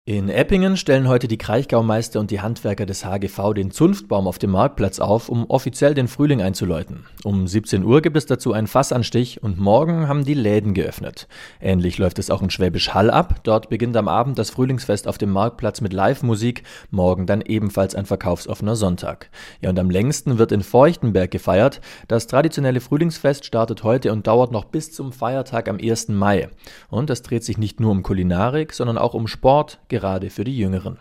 In Eppingen stellen heute die Kraichgaumeister und die Handwerker des HGV den Zunftbaum auf dem Marktplatz auf, um offiziell den Frühling einzuläuten. Um 17 Uhr gibt es dazu einen Fassanstich und morgen haben die Läden geöffnet. Ähnlich läuft es auch in Schwäbisch Hall ab. Dort beginnt am Abend das Frühlingsfest auf dem Marktplatz mit Live-Musik, morgen dann ebenfalls ein verkaufsoffener Sonntag. Ja, und am längsten wird in Feuchtenberg gefeiert. Das traditionelle Frühlingsfest startet heute und dauert noch bis zum Feiertag am 1. Mai. Und es dreht sich nicht nur um Kulinarik, sondern auch um Sport, gerade für die Jüngeren.